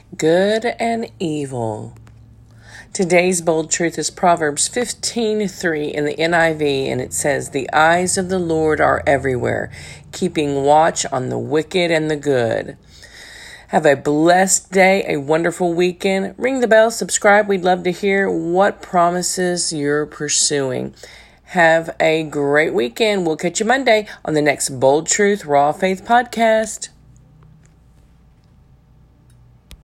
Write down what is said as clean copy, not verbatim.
good and evil. Today's bold truth is Proverbs 15:3 in the NIV, and it says, "The eyes of the Lord are everywhere, keeping watch on the wicked and the good." Have a blessed day, a wonderful weekend. Ring the bell, subscribe. We'd love to hear what promises you're pursuing. Have a great weekend. We'll catch you Monday on the next Bold Truth Raw Faith podcast.